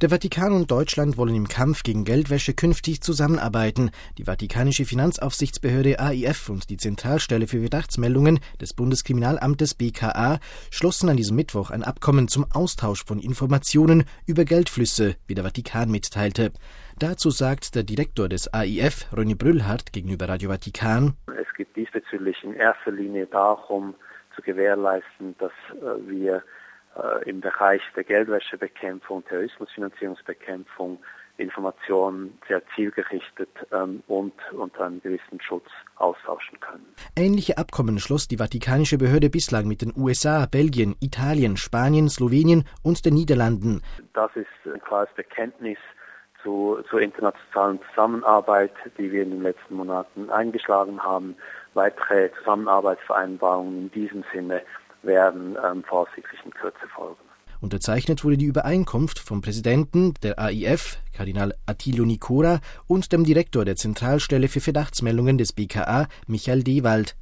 Der Vatikan und Deutschland wollen im Kampf gegen Geldwäsche künftig zusammenarbeiten. Die Vatikanische Finanzaufsichtsbehörde AIF und die Zentralstelle für Verdachtsmeldungen des Bundeskriminalamtes BKA schlossen an diesem Mittwoch ein Abkommen zum Austausch von Informationen über Geldflüsse, wie der Vatikan mitteilte. Dazu sagt der Direktor des AIF, René Brüllhardt, gegenüber Radio Vatikan: Es geht diesbezüglich in erster Linie darum, zu gewährleisten, dass wir im Bereich der Geldwäschebekämpfung, Terrorismusfinanzierungsbekämpfung Informationen sehr zielgerichtet und unter einem gewissen Schutz austauschen können. Ähnliche Abkommen schloss die Vatikanische Behörde bislang mit den USA, Belgien, Italien, Spanien, Slowenien und den Niederlanden. Das ist ein klares Bekenntnis zur internationalen Zusammenarbeit, die wir in den letzten Monaten eingeschlagen haben. Weitere Zusammenarbeitsvereinbarungen in diesem Sinne werden voraussichtlich in Kürze folgen. Unterzeichnet wurde die Übereinkunft vom Präsidenten der AIF, Kardinal Attilio Nicora, und dem Direktor der Zentralstelle für Verdachtsmeldungen des BKA, Michael Dewald.